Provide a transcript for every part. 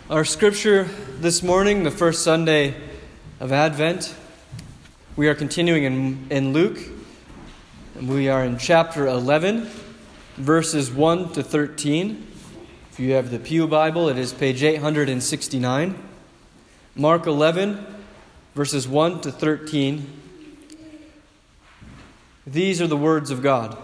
Our scripture this morning, the first Sunday of Advent, we are continuing in Luke, and we are in chapter 11, verses 1 to 13. If you have the Pew Bible, it is page 869. Mark 11, verses 1 to 13. These are the words of God.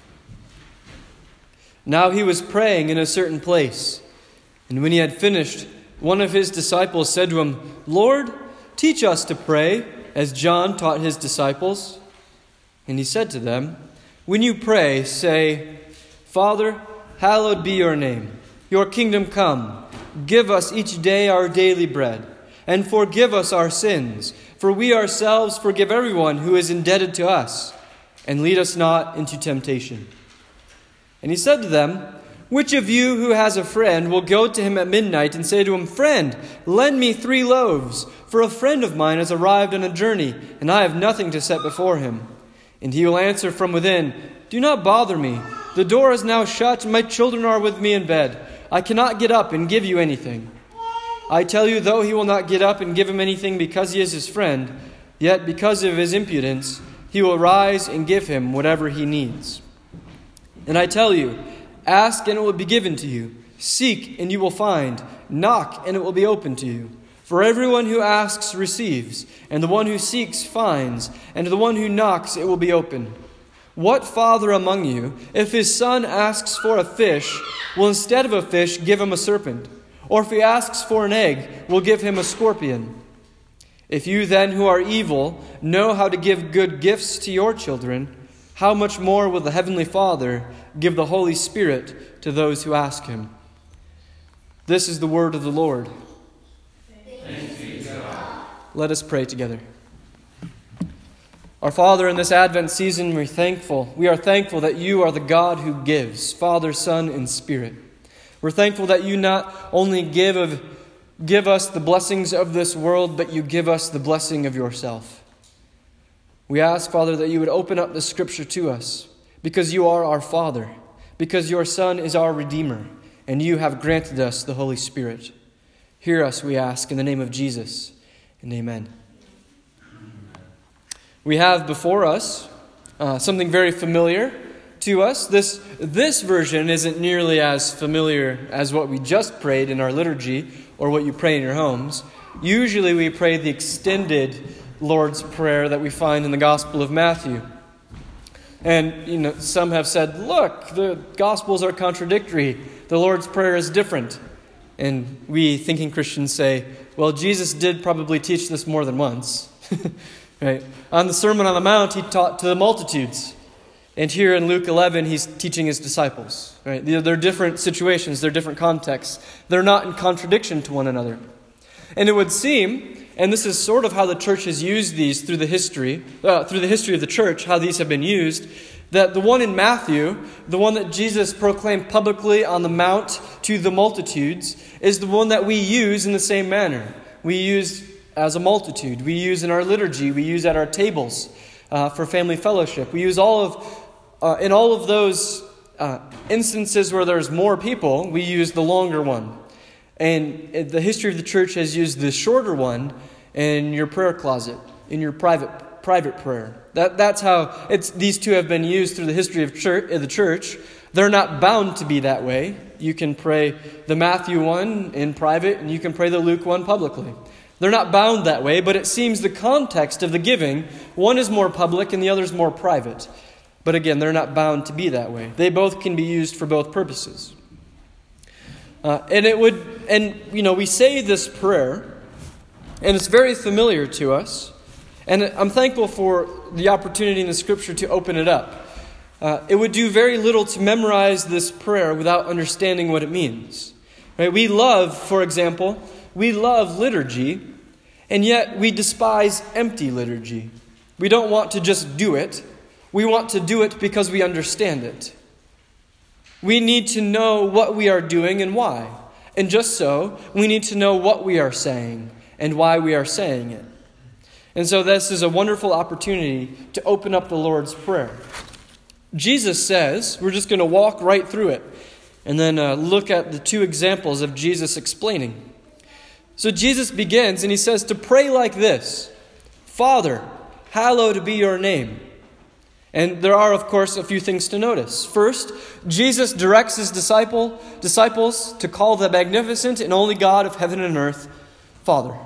Now he was praying in a certain place, and when he had finished, one of his disciples said to him, "Lord, teach us to pray, as John taught his disciples." And he said to them, "When you pray, say, 'Father, hallowed be your name. Your kingdom come. Give us each day our daily bread. And forgive us our sins, for we ourselves forgive everyone who is indebted to us. And lead us not into temptation.'" And he said to them, "Which of you who has a friend will go to him at midnight and say to him, 'Friend, lend me 3 loaves, for a friend of mine has arrived on a journey, and I have nothing to set before him?' And he will answer from within, 'Do not bother me. The door is now shut, and my children are with me in bed. I cannot get up and give you anything.' I tell you, though he will not get up and give him anything because he is his friend, yet because of his impudence, he will rise and give him whatever he needs. And I tell you, ask and it will be given to you. Seek and you will find. Knock and it will be opened to you. For everyone who asks receives, and the one who seeks finds, and to the one who knocks it will be opened. What father among you, if his son asks for a fish, will instead of a fish give him a serpent? Or if he asks for an egg, will give him a scorpion? If you then who are evil know how to give good gifts to your children, how much more will the Heavenly Father give the Holy Spirit to those who ask Him?" This is the word of the Lord. Thanks be to God. Let us pray together. Our Father, in this Advent season, we are thankful that you are the God who gives, Father, Son, and Spirit. We're thankful that you not only give us the blessings of this world, but you give us the blessing of yourself. We ask, Father, that you would open up the Scripture to us, because you are our Father, because your Son is our Redeemer, and you have granted us the Holy Spirit. Hear us, we ask, in the name of Jesus, and amen. We have before us something very familiar to us. This version isn't nearly as familiar as what we just prayed in our liturgy or what you pray in your homes. Usually we pray the extended Lord's Prayer that we find in the Gospel of Matthew. And, some have said, look, the Gospels are contradictory. The Lord's Prayer is different. And we, thinking Christians, say, well, Jesus did probably teach this more than once. Right? On the Sermon on the Mount, he taught to the multitudes. And here in Luke 11, he's teaching his disciples. Right? They're different situations. They're different contexts. They're not in contradiction to one another. And it would seem, and this is sort of how the church has used these through the history of the church, how these have been used, that the one in Matthew, the one that Jesus proclaimed publicly on the Mount to the multitudes, is the one that we use in the same manner. We use as a multitude. We use in our liturgy. We use at our tables for family fellowship. We use in all of those instances where there's more people, we use the longer one. And the history of the church has used the shorter one in your prayer closet, in your private prayer. That's how these two have been used through the history of the church. They're not bound to be that way. You can pray the Matthew one in private, and you can pray the Luke one publicly. They're not bound that way, but it seems the context of the giving, one is more public and the other is more private. But again, they're not bound to be that way. They both can be used for both purposes. We say this prayer, and it's very familiar to us. And I'm thankful for the opportunity in the Scripture to open it up. It would do very little to memorize this prayer without understanding what it means. Right? For example, we love liturgy, and yet we despise empty liturgy. We don't want to just do it. We want to do it because we understand it. We need to know what we are doing and why. And just so, we need to know what we are saying and why we are saying it. And so this is a wonderful opportunity to open up the Lord's Prayer. Jesus says, we're just going to walk right through it and then look at the two examples of Jesus explaining. So Jesus begins and he says to pray like this: Father, hallowed be your name. And there are, of course, a few things to notice. First, Jesus directs his disciples to call the magnificent and only God of heaven and earth Father.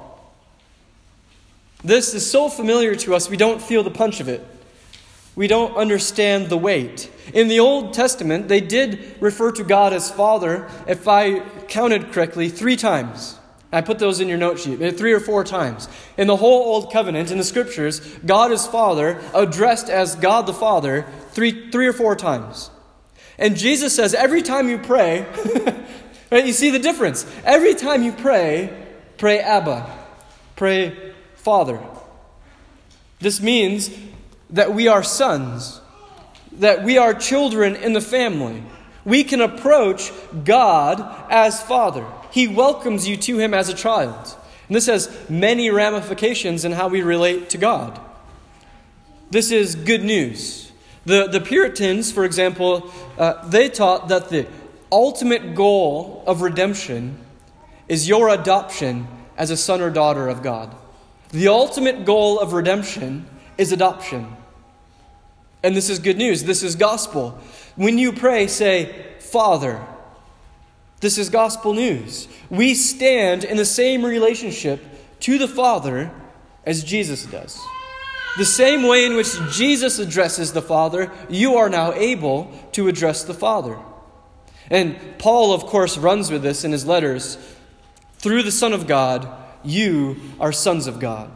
This is so familiar to us, we don't feel the punch of it. We don't understand the weight. In the Old Testament, they did refer to God as Father, if I counted correctly, 3 times. I put those in your note sheet, 3 or 4 times. In the whole Old Covenant, in the Scriptures, God is Father, addressed as God the Father, 3 or 4 times. And Jesus says, every time you pray, right, you see the difference. Every time you pray Abba, pray Father. This means that we are sons, that we are children in the family. We can approach God as Father. He welcomes you to him as a child. And this has many ramifications in how we relate to God. This is good news. The Puritans, for example, they taught that the ultimate goal of redemption is your adoption as a son or daughter of God. The ultimate goal of redemption is adoption. And this is good news. This is gospel. When you pray, say, Father. This is gospel news. We stand in the same relationship to the Father as Jesus does. The same way in which Jesus addresses the Father, you are now able to address the Father. And Paul, of course, runs with this in his letters. Through the Son of God, you are sons of God.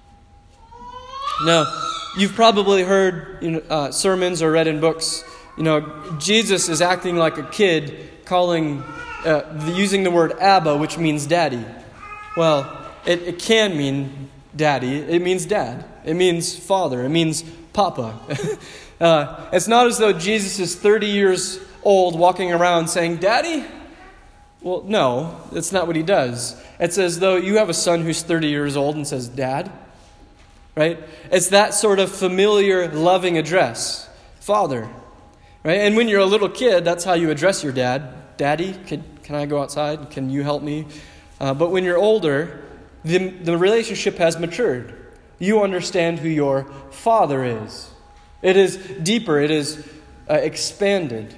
Now, you've probably heard sermons or read in books, Jesus is acting like a kid using the word Abba, which means daddy. Well, it can mean daddy. It means dad. It means father. It means papa. It's not as though Jesus is 30 years old walking around saying, Daddy? Well, no, that's not what he does. It's as though you have a son who's 30 years old and says, Dad? Right? It's that sort of familiar, loving address. Father. Right? And when you're a little kid, that's how you address your dad. Daddy, can I go outside? Can you help me? But when you're older, the relationship has matured. You understand who your father is. It is deeper. It is expanded.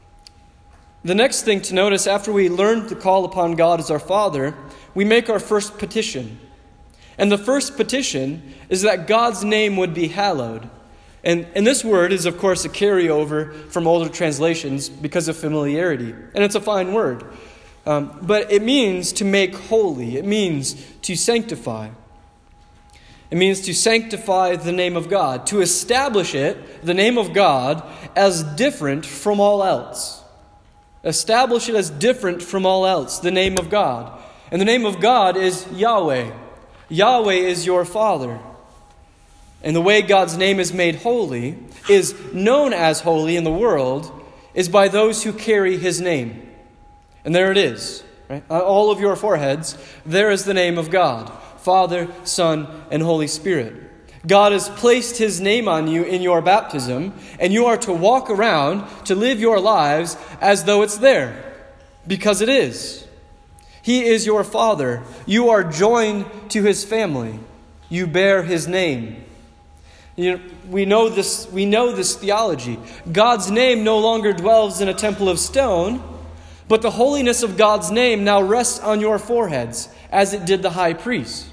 The next thing to notice, after we learn to call upon God as our Father, we make our first petition. And the first petition is that God's name would be hallowed. And this word is, of course, a carryover from older translations because of familiarity. And it's a fine word. But it means to make holy. It means to sanctify. It means to sanctify the name of God. To establish it, the name of God, as different from all else. Establish it as different from all else, the name of God. And the name of God is Yahweh. Yahweh is your Father. And the way God's name is made holy, is known as holy in the world, is by those who carry his name. And there it is. Right? On all of your foreheads, there is the name of God. Father, Son, and Holy Spirit. God has placed his name on you in your baptism, and you are to walk around to live your lives as though it's there, because it is. He is your Father. You are joined to his family. You bear his name. We know this theology. God's name no longer dwells in a temple of stone, but the holiness of God's name now rests on your foreheads, as it did the high priest.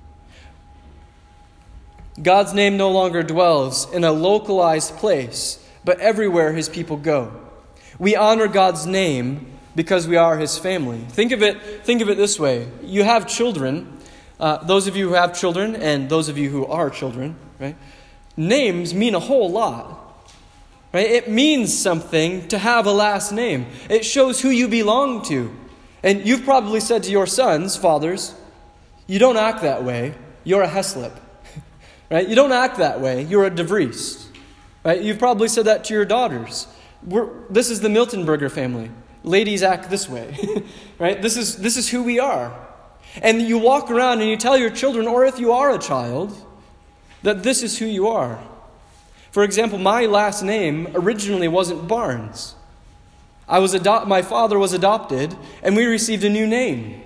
God's name no longer dwells in a localized place, but everywhere his people go. We honor God's name because we are his family. Think of it this way. You have children. Those of you who have children and those of you who are children, right? Names mean a whole lot. Right? It means something to have a last name. It shows who you belong to. And you've probably said to your sons, fathers, you don't act that way. You're a Heslip. Right? You don't act that way. You're a De Vries. Right? You've probably said that to your daughters. This is the Miltenberger family. Ladies act this way. Right? This is who we are. And you walk around and you tell your children, or if you are a child, that this is who you are. For example, my last name originally wasn't Barnes. My father was adopted, and we received a new name.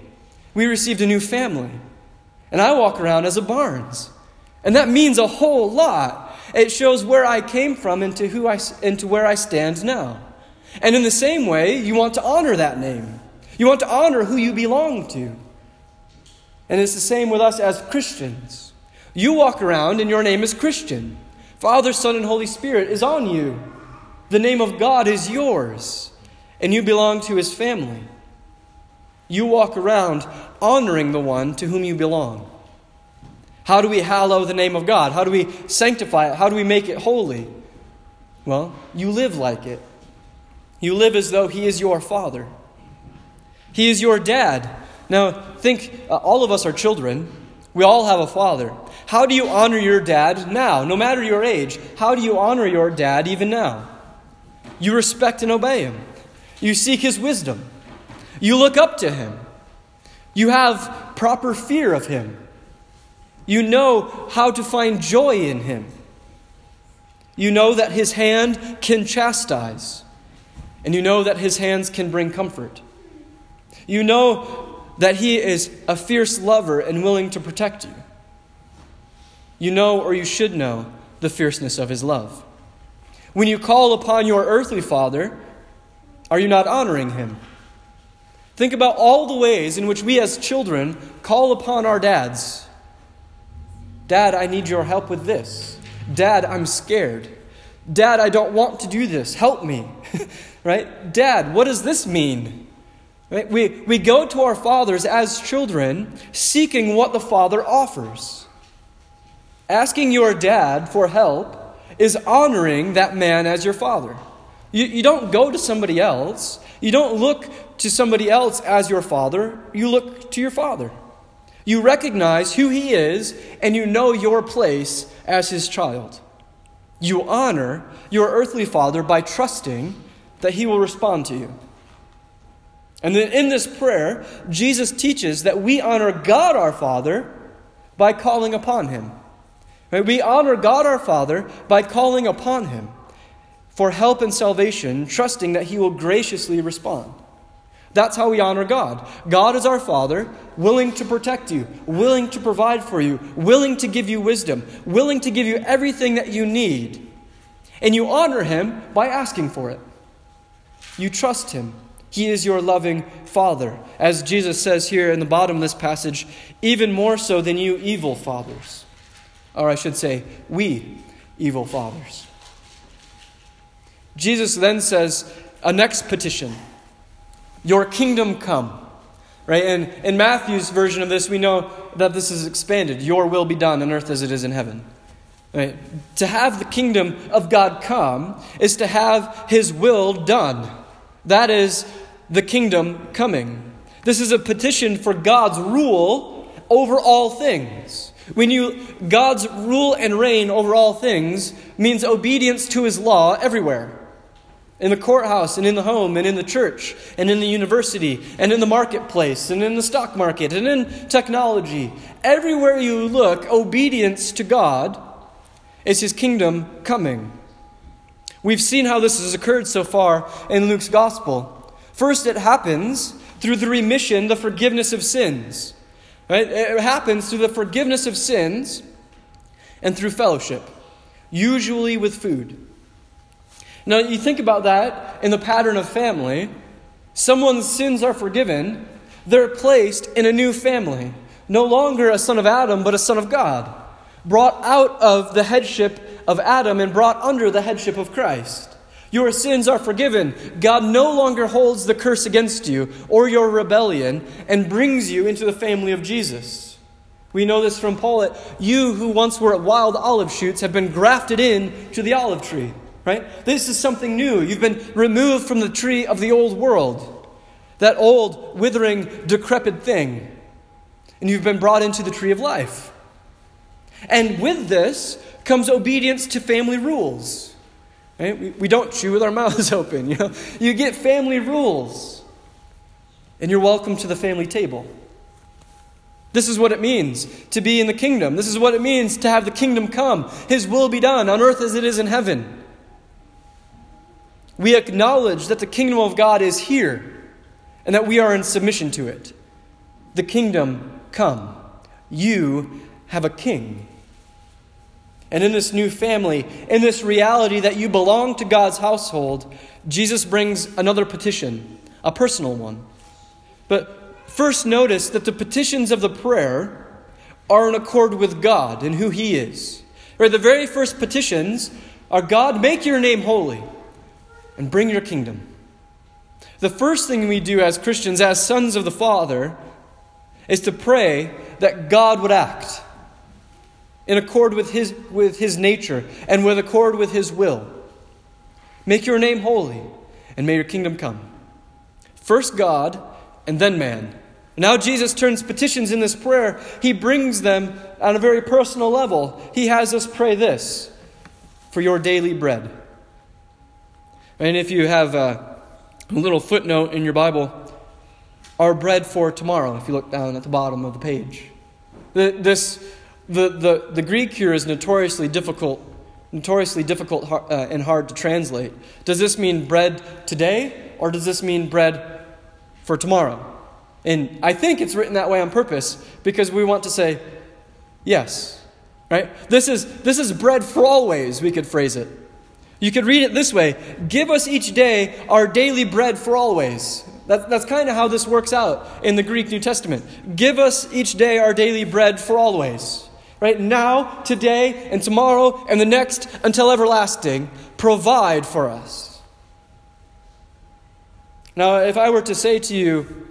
We received a new family. And I walk around as a Barnes. And that means a whole lot. It shows where I came from into where I stand now. And in the same way, you want to honor that name. You want to honor who you belong to. And it's the same with us as Christians. You walk around and your name is Christian. Father, Son, and Holy Spirit is on you. The name of God is yours. And you belong to His family. You walk around honoring the one to whom you belong. How do we hallow the name of God? How do we sanctify it? How do we make it holy? Well, you live like it. You live as though He is your Father. He is your dad. Now, think, all of us are children. We all have a father. How do you honor your dad now? No matter your age, how do you honor your dad even now? You respect and obey him. You seek his wisdom. You look up to him. You have proper fear of him. You know how to find joy in him. You know that his hand can chastise. And you know that his hands can bring comfort. You know that he is a fierce lover and willing to protect you. You know, or you should know, the fierceness of his love. When you call upon your earthly father, are you not honoring him? Think about all the ways in which we as children call upon our dads. Dad, I need your help with this. Dad, I'm scared. Dad, I don't want to do this. Help me. Right? Dad, what does this mean? Right? We go to our fathers as children seeking what the Father offers. Asking your dad for help is honoring that man as your father. You don't go to somebody else. You don't look to somebody else as your father. You look to your father. You recognize who he is, and you know your place as his child. You honor your earthly father by trusting that he will respond to you. And then in this prayer, Jesus teaches that we honor God our Father by calling upon him. Right? We honor God our Father by calling upon him for help and salvation, trusting that he will graciously respond. That's how we honor God. God is our Father, willing to protect you, willing to provide for you, willing to give you wisdom, willing to give you everything that you need. And you honor him by asking for it. You trust him. He is your loving Father. As Jesus says here in the bottom of this passage, even more so than you evil fathers. Or I should say, we evil fathers. Jesus then says a next petition. Your kingdom come. Right? And in Matthew's version of this, we know that this is expanded. Your will be done on earth as it is in heaven. Right? To have the kingdom of God come is to have his will done. That is the kingdom coming. This is a petition for God's rule over all things. God's rule and reign over all things means obedience to his law everywhere. In the courthouse, and in the home, and in the church, and in the university, and in the marketplace, and in the stock market, and in technology. Everywhere you look, obedience to God is his kingdom coming. We've seen how this has occurred so far in Luke's gospel. First, it happens through the remission, the forgiveness of sins. Right? It happens through the forgiveness of sins and through fellowship, usually with food. Now, you think about that in the pattern of family. Someone's sins are forgiven. They're placed in a new family. No longer a son of Adam, but a son of God. Brought out of the headship of Adam and brought under the headship of Christ. Your sins are forgiven. God no longer holds the curse against you or your rebellion and brings you into the family of Jesus. We know this from Paul. You who once were wild olive shoots have been grafted in to the olive tree. Right? This is something new. You've been removed from the tree of the old world. That old, withering, decrepit thing. And you've been brought into the tree of life. And with this comes obedience to family rules. Right? We don't chew with our mouths open. You get family rules. And you're welcome to the family table. This is what it means to be in the kingdom. This is what it means to have the kingdom come. His will be done on earth as it is in heaven. We acknowledge that the kingdom of God is here and that we are in submission to it. the kingdom come. You have a king. And in this new family, in this reality that you belong to God's household, Jesus brings another petition, a personal one. But first notice that the petitions of the prayer are in accord with God and who He is. Right, the very first petitions are, God, make your name holy and bring your kingdom. The first thing we do as Christians, as sons of the Father, is to pray that God would act in accord with His nature and with accord with His will. Make your name holy and may your kingdom come. First God and then man. Now Jesus turns petitions in this prayer. He brings them on a very personal level. He has us pray this: for your daily bread. And if you have a little footnote in your Bible, our bread for tomorrow, if you look down at the bottom of the page. The Greek here is notoriously difficult and hard to translate. Does this mean bread today, or does this mean bread for tomorrow? And I think it's written that way on purpose because we want to say yes, right? This is bread for always, we could phrase it. You could read it this way: give us each day our daily bread for always. That's kind of how this works out in the Greek New Testament. Give us each day our daily bread for always. Right? Now, today, and tomorrow, and the next, until everlasting, provide for us. Now, if I were to say to you,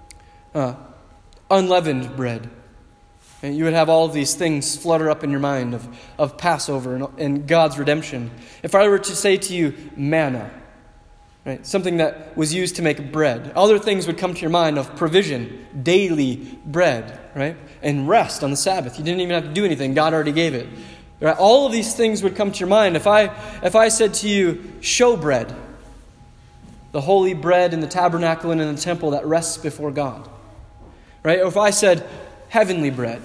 unleavened bread, and you would have all of these things flutter up in your mind of Passover and God's redemption. If I were to say to you, manna, right, something that was used to make bread, other things would come to your mind of provision, daily bread, right, and rest on the Sabbath. You didn't even have to do anything. God already gave it. Right? All of these things would come to your mind. If I said to you, showbread, the holy bread in the tabernacle and in the temple that rests before God. Right? Or if I said heavenly bread,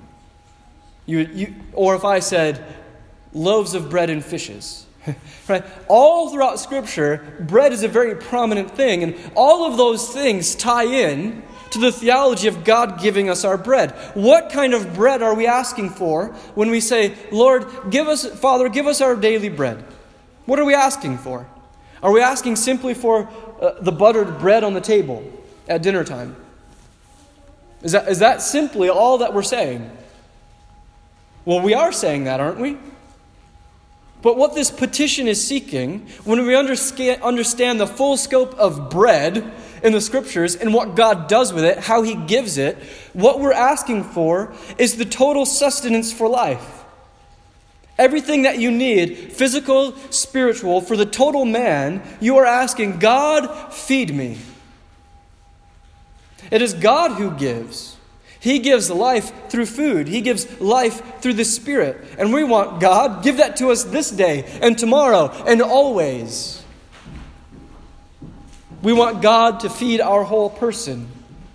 or if I said loaves of bread and fishes. Right? All throughout Scripture, bread is a very prominent thing, and all of those things tie in to the theology of God giving us our bread. What kind of bread are we asking for when we say, Lord, Father, give us our daily bread? What are we asking for? Are we asking simply for the buttered bread on the table at dinner time? Is that simply all that we're saying? Well, we are saying that, aren't we? But what this petition is seeking, when we understand the full scope of bread in the Scriptures and what God does with it, how He gives it, what we're asking for is the total sustenance for life. Everything that you need, physical, spiritual, for the total man, you are asking, God, feed me. It is God who gives. He gives life through food. He gives life through the Spirit. And we want God, give that to us this day and tomorrow and always. We want God to feed our whole person.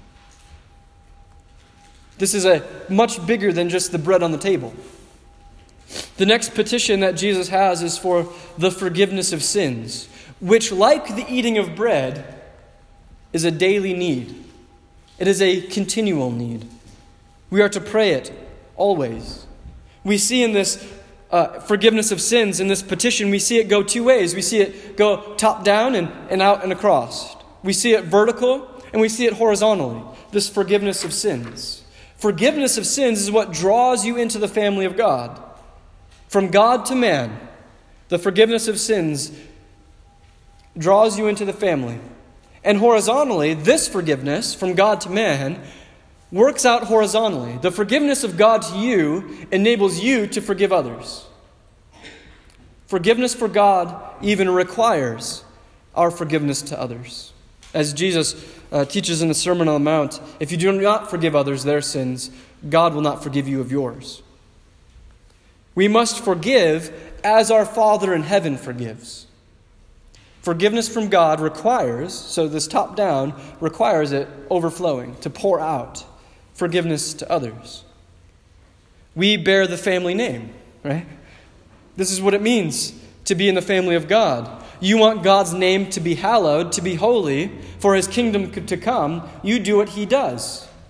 This is much bigger than just the bread on the table. The next petition that Jesus has is for the forgiveness of sins, which, like the eating of bread, is a daily need. It is a continual need. We are to pray it always. We see in this forgiveness of sins, in this petition, we see it go two ways. We see it go top down and out and across. We see it vertical and we see it horizontally, this forgiveness of sins. Forgiveness of sins is what draws you into the family of God. From God to man, the forgiveness of sins draws you into the family. And horizontally, this forgiveness from God to man works out horizontally. The forgiveness of God to you enables you to forgive others. Forgiveness for God even requires our forgiveness to others. As Jesus teaches in the Sermon on the Mount, if you do not forgive others their sins, God will not forgive you of yours. We must forgive as our Father in heaven forgives. Forgiveness from God requires, so this top down requires it overflowing, to pour out forgiveness to others. We bear the family name, right? This is what it means to be in the family of God. You want God's name to be hallowed, to be holy, for His kingdom to come. You do what He does.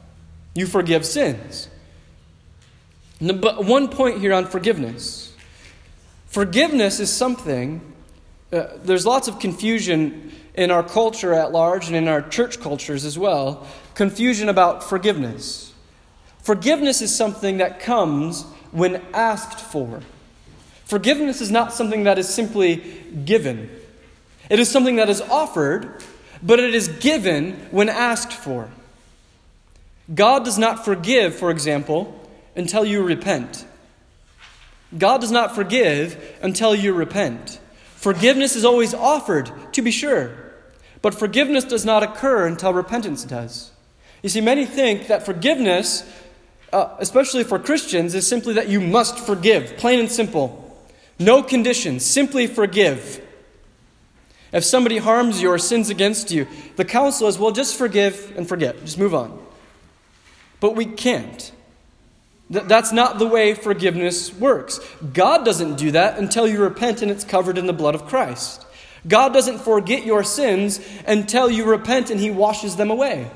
You forgive sins. But one point here on forgiveness. Forgiveness is something, there's lots of confusion in our culture at large and in our church cultures as well. Confusion about forgiveness. Forgiveness is something that comes when asked for. Forgiveness is not something that is simply given. It is something that is offered, but it is given when asked for. God does not forgive, for example, until you repent. God does not forgive until you repent. Forgiveness is always offered, to be sure, but forgiveness does not occur until repentance does. You see, many think that forgiveness, especially for Christians, is simply that you must forgive, plain and simple. No conditions, simply forgive. If somebody harms you or sins against you, the counsel is, well, just forgive and forget. Just move on. But we can't. That's not the way forgiveness works. God doesn't do that until you repent and it's covered in the blood of Christ. God doesn't forget your sins until you repent and He washes them away.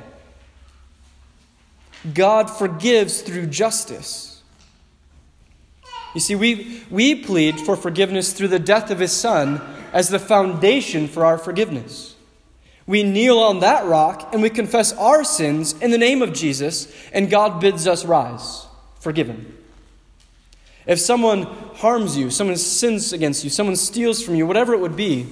God forgives through justice. You see, we plead for forgiveness through the death of His Son as the foundation for our forgiveness. We kneel on that rock and we confess our sins in the name of Jesus, and God bids us rise, forgiven. If someone harms you, someone sins against you, someone steals from you, whatever it would be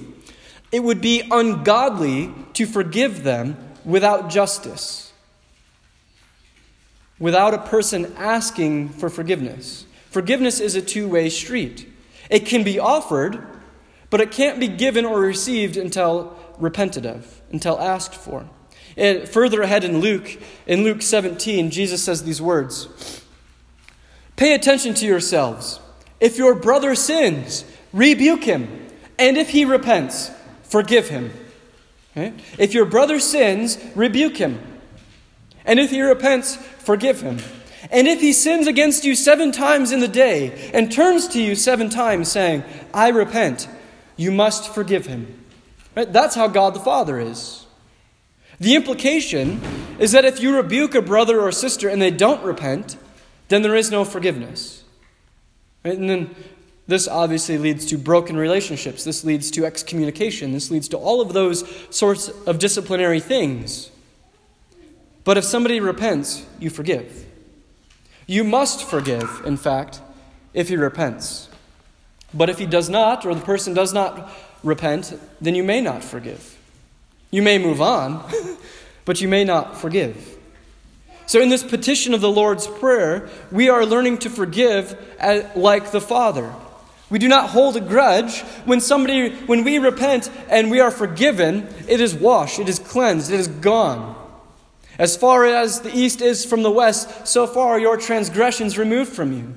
ungodly to forgive them without justice, without a person asking for forgiveness. Forgiveness is a two-way street. It can be offered, but it can't be given or received until repented of, until asked for. And further ahead in Luke 17, Jesus says these words, "Pay attention to yourselves. If your brother sins, rebuke him. And if he repents, forgive him." Okay? If your brother sins, rebuke him. And if he repents, forgive him. And if he sins against you 7 times in the day and turns to you 7 times saying, "I repent," you must forgive him. Right? That's how God the Father is. The implication is that if you rebuke a brother or sister and they don't repent, then there is no forgiveness. Right? And then this obviously leads to broken relationships. This leads to excommunication. This leads to all of those sorts of disciplinary things. But if somebody repents, you forgive. You must forgive, in fact, if he repents. But if he does not, or the person does not repent, then you may not forgive. You may move on, but you may not forgive. So in this petition of the Lord's Prayer, we are learning to forgive like the Father. We do not hold a grudge. When we repent and we are forgiven, it is washed, it is cleansed, it is gone. As far as the east is from the west, so far are your transgressions removed from you.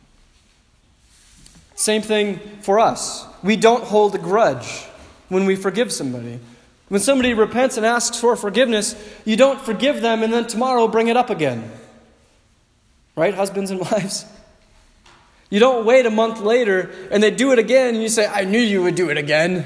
Same thing for us. We don't hold a grudge when we forgive somebody. When somebody repents and asks for forgiveness, you don't forgive them and then tomorrow bring it up again. Right, husbands and wives? You don't wait a month later and they do it again and you say, "I knew you would do it again."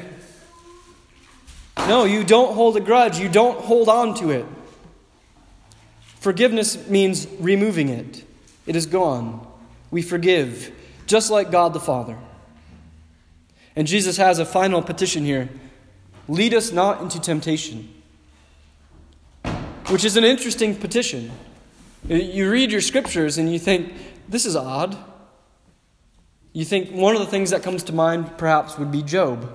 No, you don't hold a grudge. You don't hold on to it. Forgiveness means removing it. It is gone. We forgive, just like God the Father. And Jesus has a final petition here. "Lead us not into temptation." Which is an interesting petition. You read your scriptures and you think, this is odd. You think one of the things that comes to mind perhaps would be Job.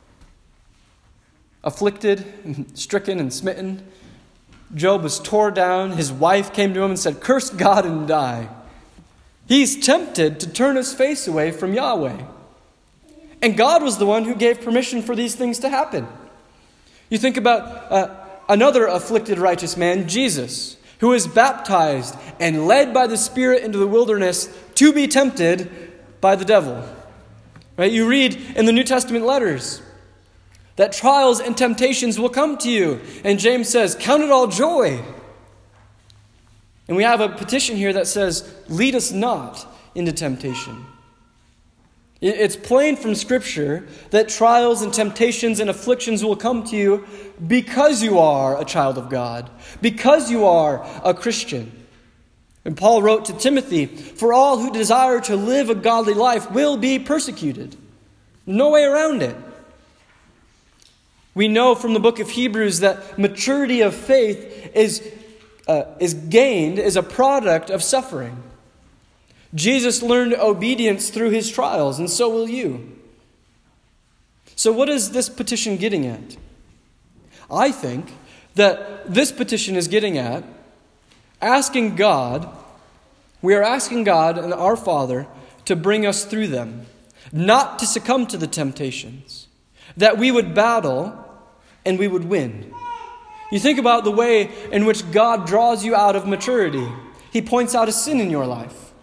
Afflicted, and stricken, and smitten. Job was torn down. His wife came to him and said, "Curse God and die." He's tempted to turn his face away from Yahweh. And God was the one who gave permission for these things to happen. You think about another afflicted righteous man, Jesus, who was baptized and led by the Spirit into the wilderness to be tempted by the devil. Right? You read in the New Testament letters that trials and temptations will come to you. And James says, "Count it all joy." And we have a petition here that says, "Lead us not into temptation." It's plain from Scripture that trials and temptations and afflictions will come to you because you are a child of God, because you are a Christian. And Paul wrote to Timothy, "For all who desire to live a godly life will be persecuted." No way around it. We know from the book of Hebrews that maturity of faith is gained as a product of suffering. Jesus learned obedience through his trials, and so will you. So what is this petition getting at? I think that this petition is getting at we are asking God and our Father to bring us through them, not to succumb to the temptations, that we would battle and we would win. You think about the way in which God draws you out of maturity. He points out a sin in your life.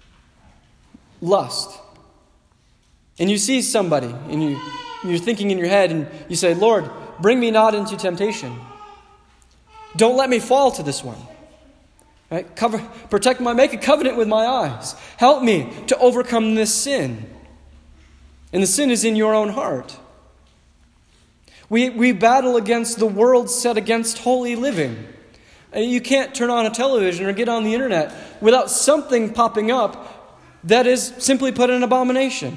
Lust. And you see somebody, and you're thinking in your head, and you say, "Lord, bring me not into temptation. Don't let me fall to this one. Right? Make a covenant with my eyes. Help me to overcome this sin." And the sin is in your own heart. We battle against the world set against holy living. You can't turn on a television or get on the internet without something popping up that is simply put an abomination.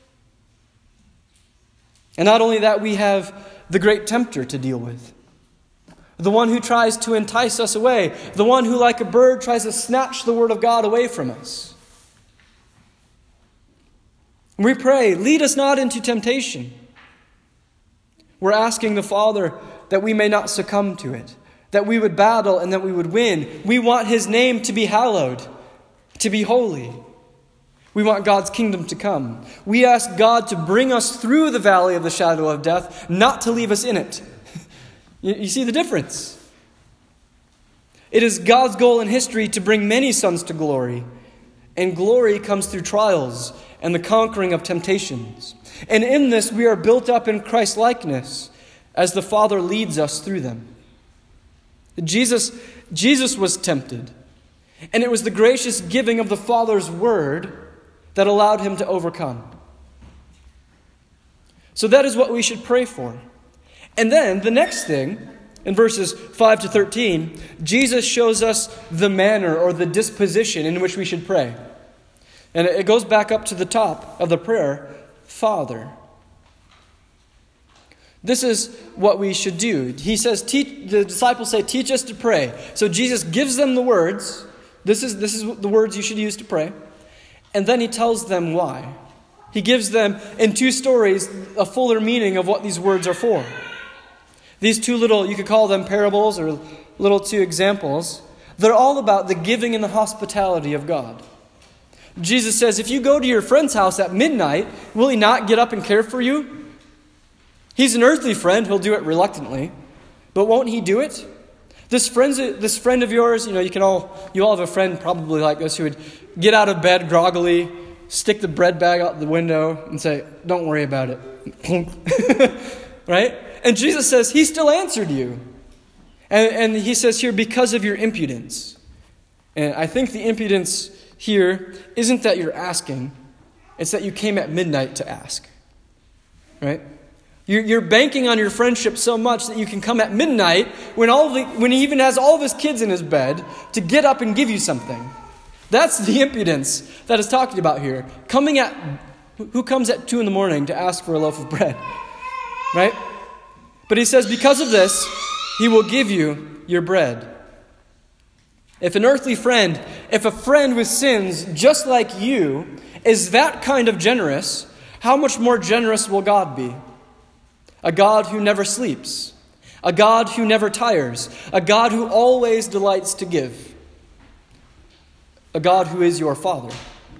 And not only that, we have the great tempter to deal with. The one who tries to entice us away. The one who, like a bird, tries to snatch the word of God away from us. We pray, "Lead us not into temptation." We're asking the Father that we may not succumb to it, that we would battle and that we would win. We want his name to be hallowed, to be holy. We want God's kingdom to come. We ask God to bring us through the valley of the shadow of death, not to leave us in it. You see the difference? It is God's goal in history to bring many sons to glory. And glory comes through trials and the conquering of temptations. And in this we are built up in Christ-likeness as the Father leads us through them. Jesus was tempted. And it was the gracious giving of the Father's word that allowed him to overcome. So that is what we should pray for. And then the next thing, in verses 5 to 13, Jesus shows us the manner or the disposition in which we should pray. And it goes back up to the top of the prayer, Father. This is what we should do. He says, the disciples say, "Teach us to pray." So Jesus gives them the words. This is the words you should use to pray. And then he tells them why. He gives them, in two stories, a fuller meaning of what these words are for. These two little, you could call them parables or little two examples, they're all about the giving and the hospitality of God. Jesus says, if you go to your friend's house at midnight, will he not get up and care for you? He's an earthly friend, he'll do it reluctantly. But won't he do it? This friend of yours, you all have a friend probably like this who would get out of bed groggily, stick the bread bag out the window and say, "Don't worry about it." Right? And Jesus says, he still answered you. And he says here, because of your impudence. And I think the impudence here isn't that you're asking, it's that you came at midnight to ask. Right? You're banking on your friendship so much that you can come at midnight when he even has all of his kids in his bed to get up and give you something. That's the impudence that is talked about here. Who comes at 2 a.m. to ask for a loaf of bread? Right? But he says, because of this, he will give you your bread. If a friend with sins just like you is that kind of generous, how much more generous will God be? A God who never sleeps. A God who never tires. A God who always delights to give. A God who is your Father.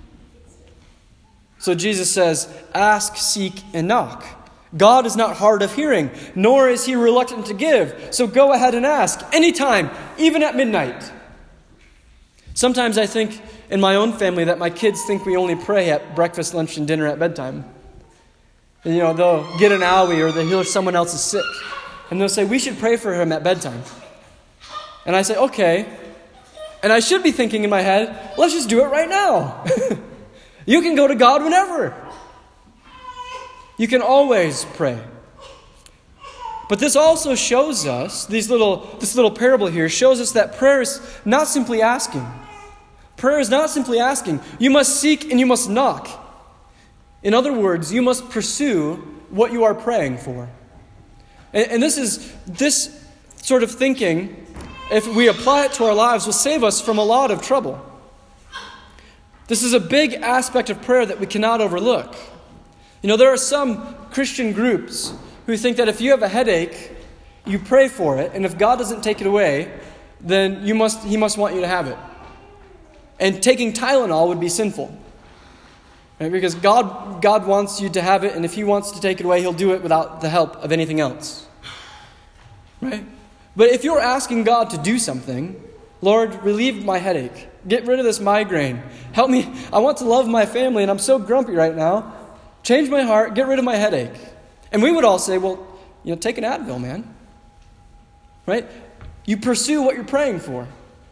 So Jesus says, ask, seek, and knock. God is not hard of hearing, nor is he reluctant to give. So go ahead and ask, anytime, even at midnight. Sometimes I think in my own family that my kids think we only pray at breakfast, lunch, and dinner at bedtime. And, they'll get an owie or they'll hear someone else is sick. And they'll say, we should pray for him at bedtime. And I say, okay. And I should be thinking in my head, let's just do it right now. You can go to God whenever. You can always pray. But this also shows us, this little parable here shows us that prayer is not simply asking. Prayer is not simply asking. You must seek and you must knock. In other words, you must pursue what you are praying for. And this sort of thinking, if we apply it to our lives, will save us from a lot of trouble. This is a big aspect of prayer that we cannot overlook. There are some Christian groups who think that if you have a headache, you pray for it, and if God doesn't take it away, then He must want you to have it. And taking Tylenol would be sinful. Right? Because God wants you to have it, and if He wants to take it away, He'll do it without the help of anything else. Right? But if you're asking God to do something, Lord, relieve my headache. Get rid of this migraine. Help me. I want to love my family, and I'm so grumpy right now. Change my heart. Get rid of my headache. And we would all say, well, take an Advil, man. Right? You pursue what you're praying for.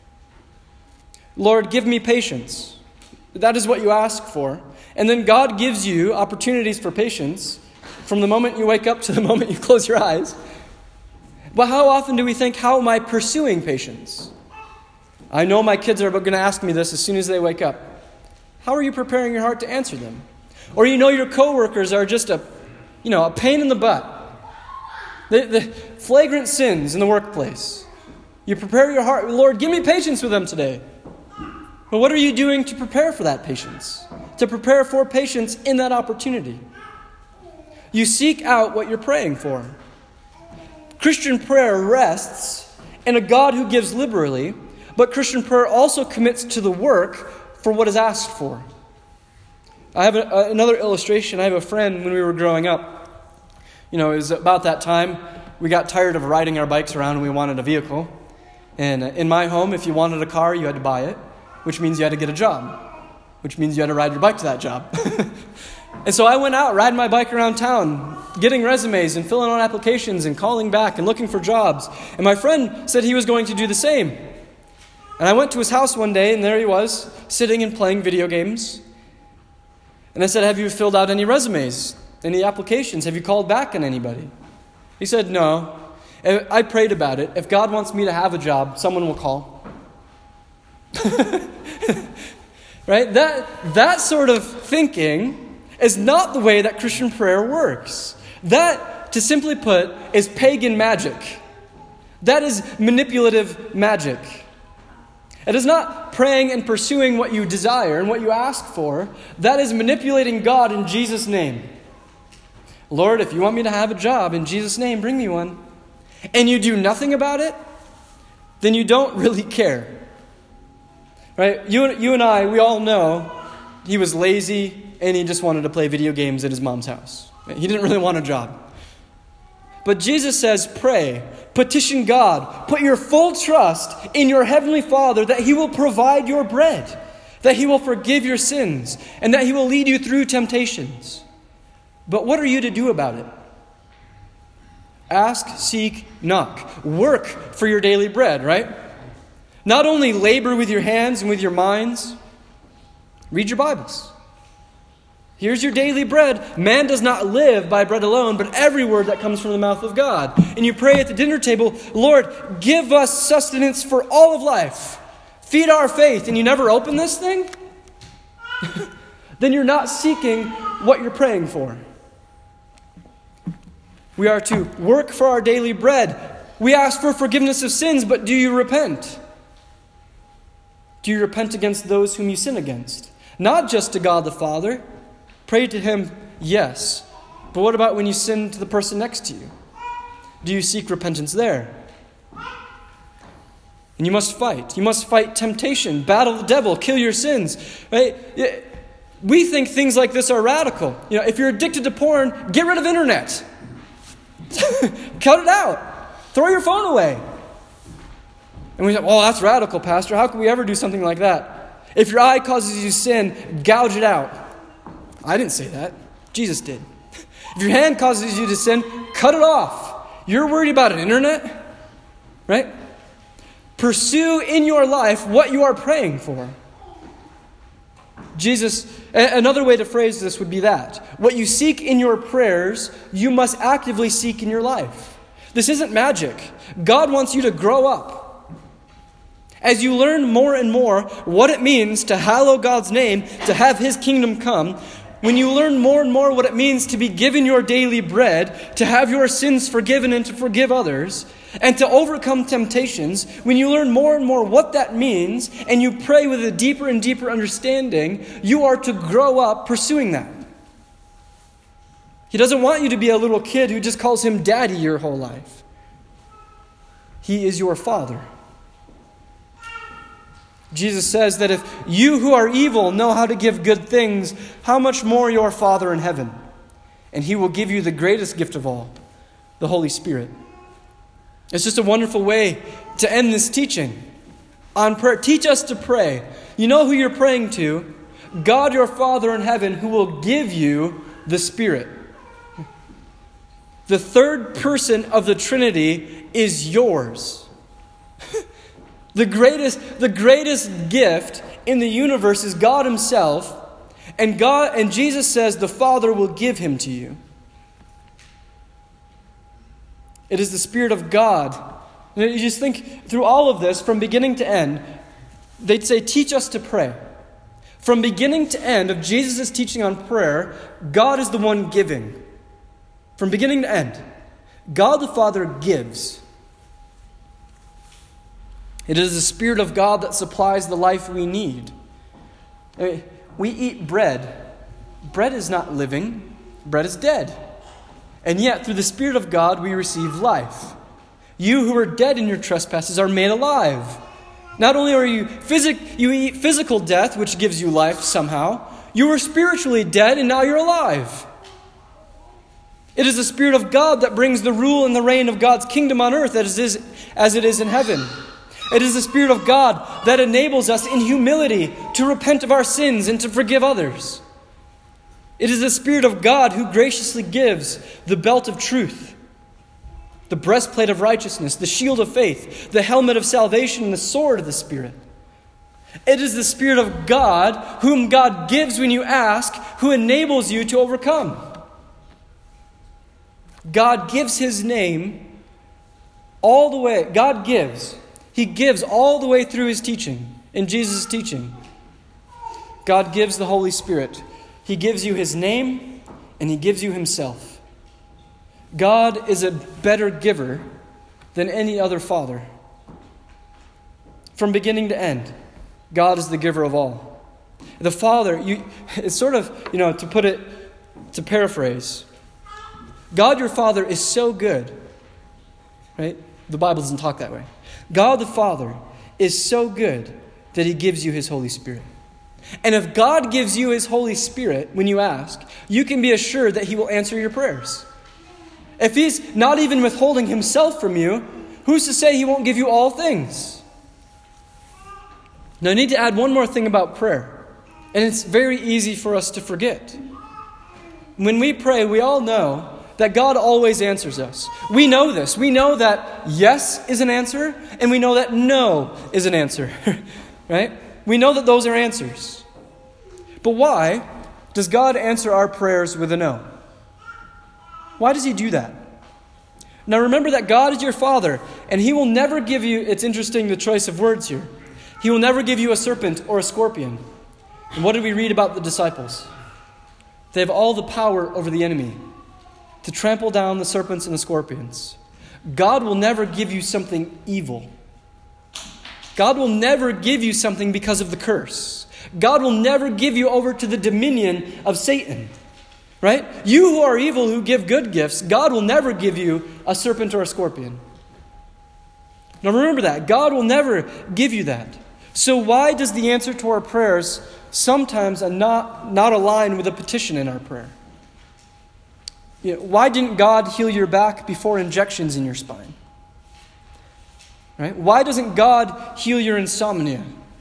Lord, give me patience. That is what you ask for. And then God gives you opportunities for patience from the moment you wake up to the moment you close your eyes. But how often do we think, how am I pursuing patience? I know my kids are going to ask me this as soon as they wake up. How are you preparing your heart to answer them? Or your coworkers are just a pain in the butt. The flagrant sins in the workplace. You prepare your heart, Lord, give me patience with them today. But what are you doing to prepare for that patience? To prepare for patience in that opportunity. You seek out what you're praying for. Christian prayer rests in a God who gives liberally, but Christian prayer also commits to the work for what is asked for. I have another illustration. I have a friend when we were growing up. It was about that time we got tired of riding our bikes around and we wanted a vehicle. And in my home, if you wanted a car, you had to buy it, which means you had to get a job, which means you had to ride your bike to that job. And so I went out riding my bike around town, getting resumes and filling out applications and calling back and looking for jobs. And my friend said he was going to do the same. And I went to his house one day, and there he was, sitting and playing video games. And I said, have you filled out any resumes, any applications? Have you called back on anybody? He said, no. I prayed about it. If God wants me to have a job, someone will call. Right? That sort of thinking is not the way that Christian prayer works. That, to simply put, is pagan magic. That is manipulative magic. It is not praying and pursuing what you desire and what you ask for. That is manipulating God in Jesus' name. Lord, if you want me to have a job, in Jesus' name, bring me one. And you do nothing about it, then you don't really care. Right? You and I, we all know he was lazy and he just wanted to play video games at his mom's house. He didn't really want a job. But Jesus says, pray, petition God, put your full trust in your heavenly Father that He will provide your bread, that He will forgive your sins, and that He will lead you through temptations. But what are you to do about it? Ask, seek, knock. Work for your daily bread, right? Not only labor with your hands and with your minds. Read your Bibles. Here's your daily bread. Man does not live by bread alone, but every word that comes from the mouth of God. And you pray at the dinner table, Lord, give us sustenance for all of life. Feed our faith. And you never open this thing? Then you're not seeking what you're praying for. We are to work for our daily bread. We ask for forgiveness of sins, but do you repent? Do you repent against those whom you sin against? Not just to God the Father. Pray to Him, yes. But what about when you sin to the person next to you? Do you seek repentance there? And you must fight. You must fight temptation, battle the devil, kill your sins. Right? We think things like this are radical. If you're addicted to porn, get rid of internet. Cut it out. Throw your phone away. And we say, well, that's radical, Pastor. How could we ever do something like that? If your eye causes you sin, gouge it out. I didn't say that. Jesus did. If your hand causes you to sin, cut it off. You're worried about an internet? Right? Pursue in your life what you are praying for. Another way to phrase this would be that. What you seek in your prayers, you must actively seek in your life. This isn't magic. God wants you to grow up. as you learn more and more what it means to hallow God's name, to have His kingdom come, when you learn more and more what it means to be given your daily bread, to have your sins forgiven and to forgive others, and to overcome temptations, when you learn more and more what that means, and you pray with a deeper and deeper understanding, you are to grow up pursuing that. He doesn't want you to be a little kid who just calls Him Daddy your whole life. He is your Father. Jesus says that if you who are evil know how to give good things, how much more your Father in heaven? And He will give you the greatest gift of all, the Holy Spirit. It's just a wonderful way to end this teaching on prayer. Teach us to pray. You know who you're praying to? God your Father in heaven, who will give you the Spirit. The third person of the Trinity is yours. The greatest gift in the universe is God Himself, and Jesus says the Father will give Him to you. It is the Spirit of God. And you just think through all of this, from beginning to end, they'd say, teach us to pray. From beginning to end of Jesus' teaching on prayer, God is the one giving. From beginning to end, God the Father gives. It is the Spirit of God that supplies the life we need. We eat bread. Bread is not living. Bread is dead. And yet, through the Spirit of God, we receive life. You who are dead in your trespasses are made alive. Not only are you eat physical death, which gives you life somehow, you were spiritually dead and now you're alive. It is the Spirit of God that brings the rule and the reign of God's kingdom on earth as it is in heaven. It is the Spirit of God that enables us in humility to repent of our sins and to forgive others. It is the Spirit of God who graciously gives the belt of truth, the breastplate of righteousness, the shield of faith, the helmet of salvation, and the sword of the Spirit. It is the Spirit of God whom God gives when you ask, who enables you to overcome. God gives His name all the way. God gives. He gives all the way through His teaching, in Jesus' teaching. God gives the Holy Spirit. He gives you His name, and He gives you Himself. God is a better giver than any other father. From beginning to end, God is the giver of all. The Father, it's sort of, to paraphrase, God your Father is so good, right? The Bible doesn't talk that way. God the Father is so good that He gives you His Holy Spirit. And if God gives you His Holy Spirit when you ask, you can be assured that He will answer your prayers. If He's not even withholding Himself from you, who's to say He won't give you all things? Now I need to add one more thing about prayer. And it's very easy for us to forget. When we pray, we all know that God always answers us. We know this. We know that yes is an answer, and we know that no is an answer. Right? We know that those are answers. But why does God answer our prayers with a no? Why does He do that? Now remember that God is your Father, and He will never give you, it's interesting the choice of words here, He will never give you a serpent or a scorpion. And what did we read about the disciples? They have all the power over the enemy to trample down the serpents and the scorpions. God will never give you something evil. God will never give you something because of the curse. God will never give you over to the dominion of Satan. Right? You who are evil who give good gifts, God will never give you a serpent or a scorpion. Now remember that. God will never give you that. So why does the answer to our prayers sometimes not align with a petition in our prayer? Why didn't God heal your back before injections in your spine? Right? Why doesn't God heal your insomnia?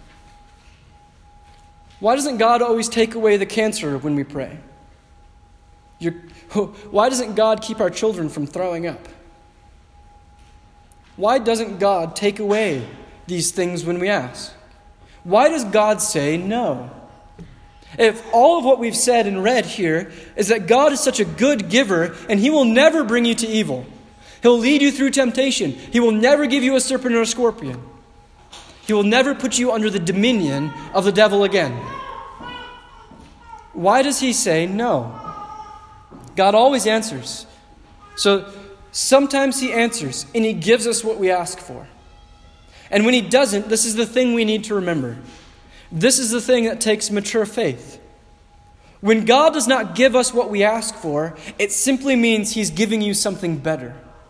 Why doesn't God always take away the cancer when we pray? Why doesn't God keep our children from throwing up? Why doesn't God take away these things when we ask? Why does God say no? If all of what we've said and read here is that God is such a good giver and He will never bring you to evil. He'll lead you through temptation. He will never give you a serpent or a scorpion. He will never put you under the dominion of the devil again. Why does he say no? God always answers. So sometimes he answers and he gives us what we ask for. And when he doesn't, this is the thing we need to remember. This is the thing that takes mature faith. When God does not give us what we ask for, it simply means he's giving you something better.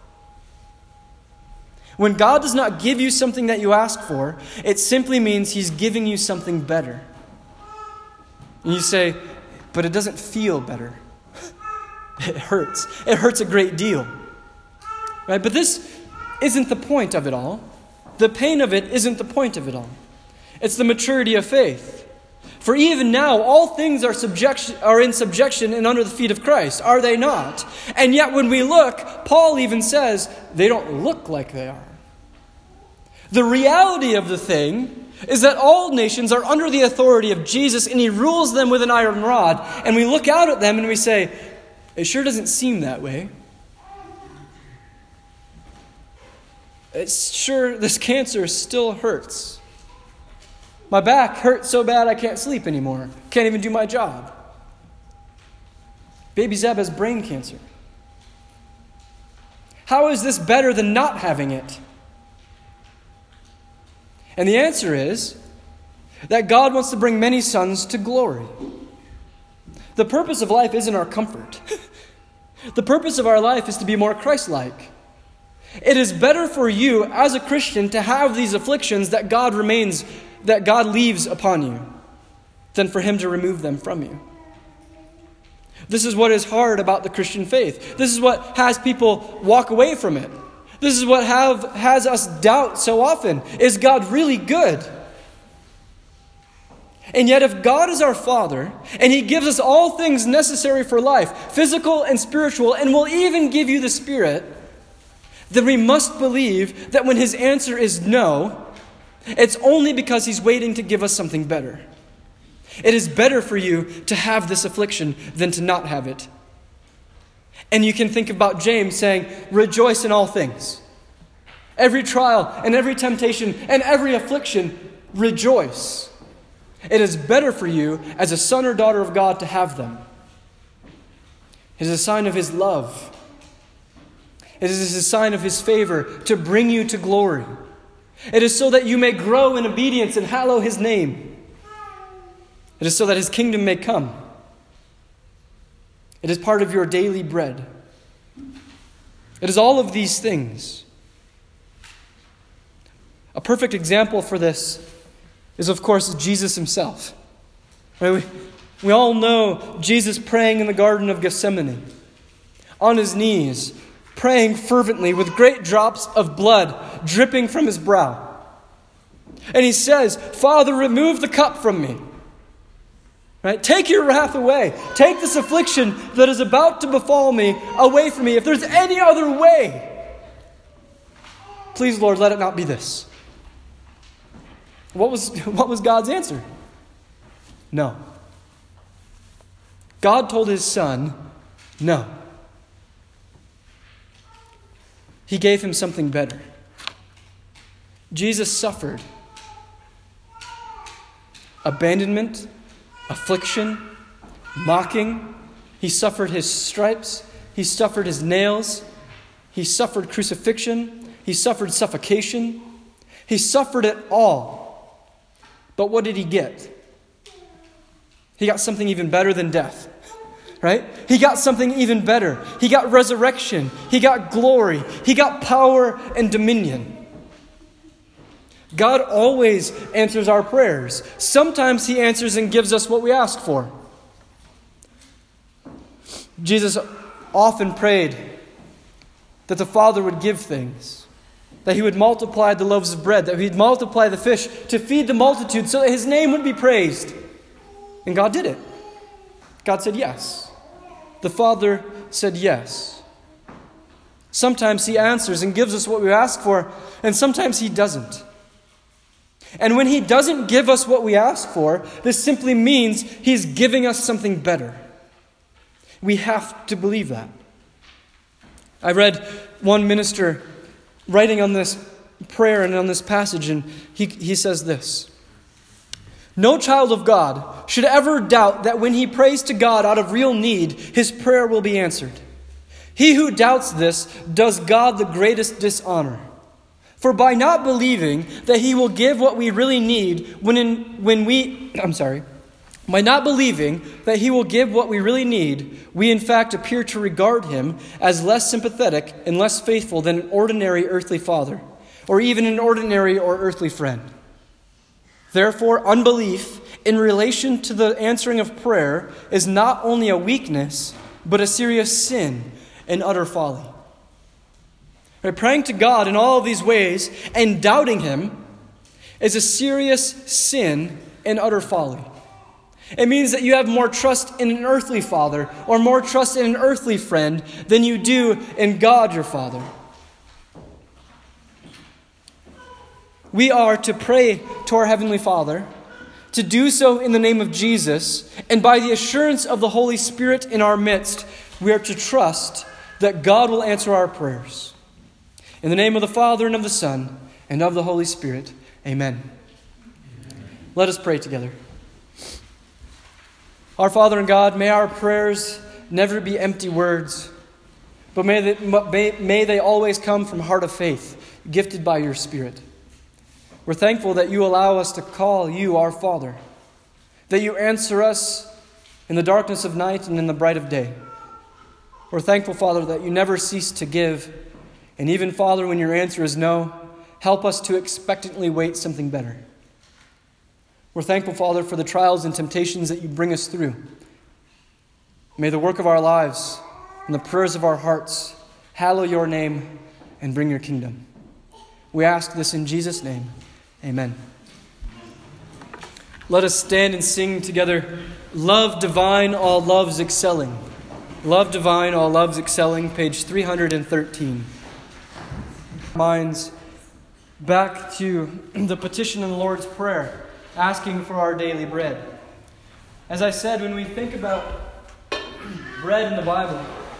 When God does not give you something that you ask for, it simply means he's giving you something better. And you say, but it doesn't feel better. It hurts. It hurts a great deal. Right? But this isn't the point of it all. The pain of it isn't the point of it all. It's the maturity of faith. For even now, all things are in subjection and under the feet of Christ, are they not? And yet when we look, Paul even says, they don't look like they are. The reality of the thing is that all nations are under the authority of Jesus and he rules them with an iron rod. And we look out at them and we say, it sure doesn't seem that way. It's sure this cancer still hurts. My back hurts so bad I can't sleep anymore. Can't even do my job. Baby Zeb has brain cancer. How is this better than not having it? And the answer is that God wants to bring many sons to glory. The purpose of life isn't our comfort. The purpose of our life is to be more Christ-like. It is better for you as a Christian to have these afflictions that God leaves upon you than for him to remove them from you. This is what is hard about the Christian faith. This is what has people walk away from it. This is what has us doubt so often. Is God really good? And yet if God is our Father, and he gives us all things necessary for life, physical and spiritual, and will even give you the Spirit, then we must believe that when his answer is no, it's only because he's waiting to give us something better. It is better for you to have this affliction than to not have it. And you can think about James saying, rejoice in all things. Every trial and every temptation and every affliction, rejoice. It is better for you as a son or daughter of God to have them. It is a sign of his love. It is a sign of his favor to bring you to glory. It is so that you may grow in obedience and hallow his name. It is so that his kingdom may come. It is part of your daily bread. It is all of these things. A perfect example for this is, of course, Jesus himself. Right? We all know Jesus praying in the Garden of Gethsemane, on his knees, praying fervently with great drops of blood dripping from his brow. And he says, Father, remove the cup from me. Right? Take your wrath away. Take this affliction that is about to befall me away from me. If there's any other way, please, Lord, let it not be this. What was God's answer? No. God told his son, no. He gave him something better. Jesus suffered abandonment, affliction, mocking. He suffered his stripes. He suffered his nails. He suffered crucifixion. He suffered suffocation. He suffered it all. But what did he get? He got something even better than death. Right? He got something even better. He got resurrection. He got glory. He got power and dominion. God always answers our prayers. Sometimes he answers and gives us what we ask for. Jesus often prayed that the Father would give things, that he would multiply the loaves of bread, that he'd multiply the fish to feed the multitude so that his name would be praised. And God did it. God said yes. The Father said yes. Sometimes he answers and gives us what we ask for, and sometimes he doesn't. And when he doesn't give us what we ask for, this simply means he's giving us something better. We have to believe that. I read one minister writing on this prayer and on this passage, and he says this: no child of God should ever doubt that when he prays to God out of real need, his prayer will be answered. He who doubts this does God the greatest dishonor. For by not believing that he will give what we really need by not believing that he will give what we really need, we in fact appear to regard him as less sympathetic and less faithful than an ordinary earthly father, or even an ordinary or earthly friend. Therefore, unbelief in relation to the answering of prayer is not only a weakness, but a serious sin and utter folly. Right, praying to God in all of these ways and doubting him is a serious sin and utter folly. It means that you have more trust in an earthly father or more trust in an earthly friend than you do in God your Father. We are to pray to our Heavenly Father, to do so in the name of Jesus, and by the assurance of the Holy Spirit in our midst, we are to trust that God will answer our prayers. In the name of the Father, and of the Son, and of the Holy Spirit, amen. Let us pray together. Our Father and God, may our prayers never be empty words, but may they always come from a heart of faith, gifted by your Spirit. We're thankful that you allow us to call you our Father, that you answer us in the darkness of night and in the bright of day. We're thankful, Father, that you never cease to give, and even, Father, when your answer is no, help us to expectantly wait something better. We're thankful, Father, for the trials and temptations that you bring us through. May the work of our lives and the prayers of our hearts hallow your name and bring your kingdom. We ask this in Jesus' name. Amen. Let us stand and sing together, Love Divine, All Loves Excelling. Love Divine, All Loves Excelling, page 313. Minds back to the petition in the Lord's Prayer, asking for our daily bread. As I said, when we think about bread in the Bible,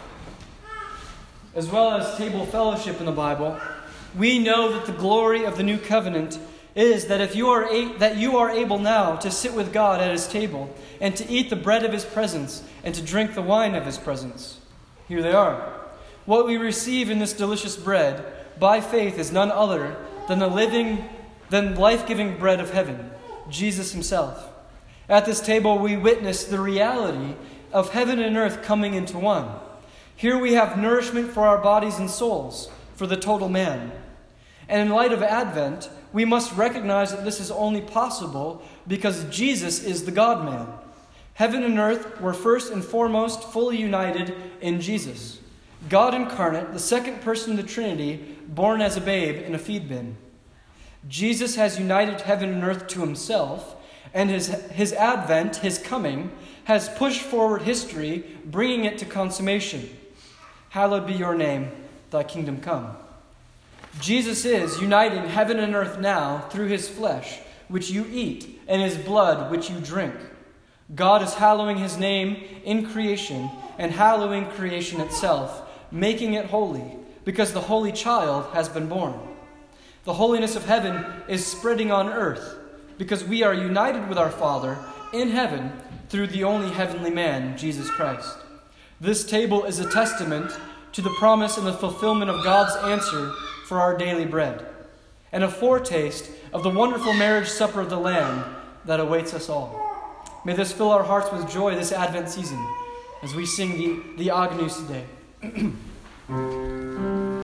as well as table fellowship in the Bible, we know that the glory of the new covenant is that you are able now to sit with God at his table and to eat the bread of his presence and to drink the wine of his presence. Here they are. What we receive in this delicious bread by faith is none other than the life-giving bread of heaven, Jesus himself. At this table we witness the reality of heaven and earth coming into one. Here we have nourishment for our bodies and souls, for the total man. And in light of Advent, we must recognize that this is only possible because Jesus is the God-man. Heaven and earth were first and foremost fully united in Jesus. God incarnate, the second person of the Trinity, born as a babe in a feed bin. Jesus has united heaven and earth to himself, and his advent, his coming, has pushed forward history, bringing it to consummation. Hallowed be your name, thy kingdom come. Jesus is uniting heaven and earth now through his flesh, which you eat, and his blood, which you drink. God is hallowing his name in creation and hallowing creation itself, making it holy, because the holy child has been born. The holiness of heaven is spreading on earth, because we are united with our Father in heaven through the only heavenly man, Jesus Christ. This table is a testament to the promise and the fulfillment of God's answer for our daily bread, and a foretaste of the wonderful marriage supper of the Lamb that awaits us all. May this fill our hearts with joy this Advent season as we sing the Agnus Dei.